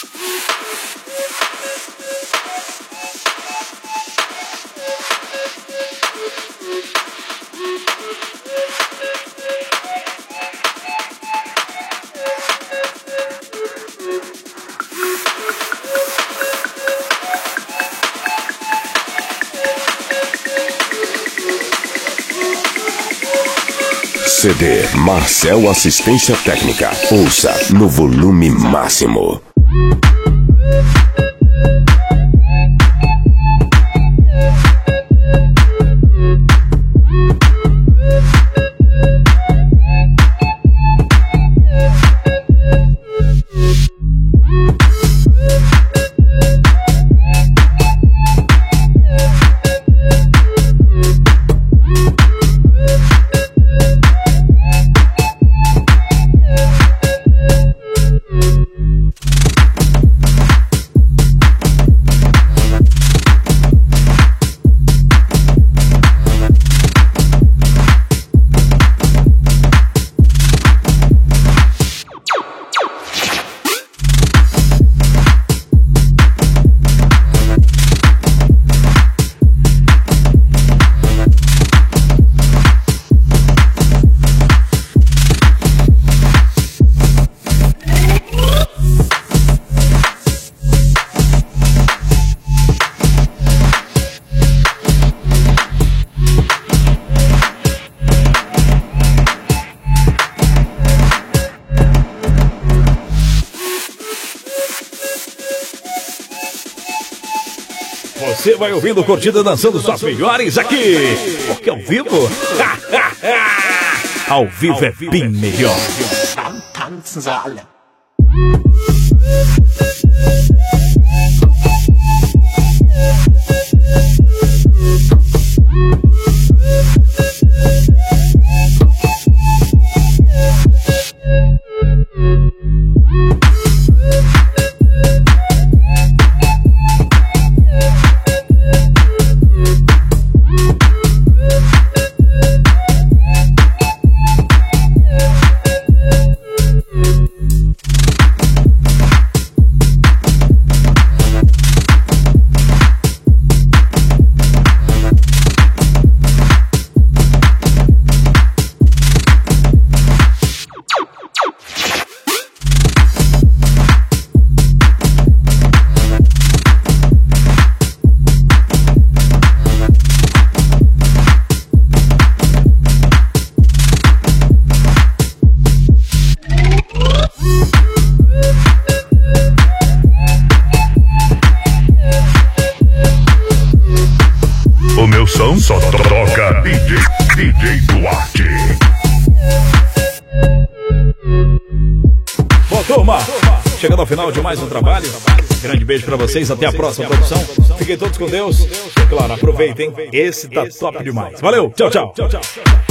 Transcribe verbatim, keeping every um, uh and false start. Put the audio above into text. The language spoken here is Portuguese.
C D Marcel Assistência Técnica. Ouça no volume máximo. Você vai ouvindo Curtida, dançando suas melhores aqui, porque ao vivo, ao vivo é bem melhor. O meu som só toca D J, D J Duarte. Bom, turma, chegando ao final de mais um trabalho. Grande beijo pra vocês, até a próxima produção. Fiquem todos com Deus. E claro, aproveitem, esse tá top demais. Valeu, tchau, tchau. tchau, tchau.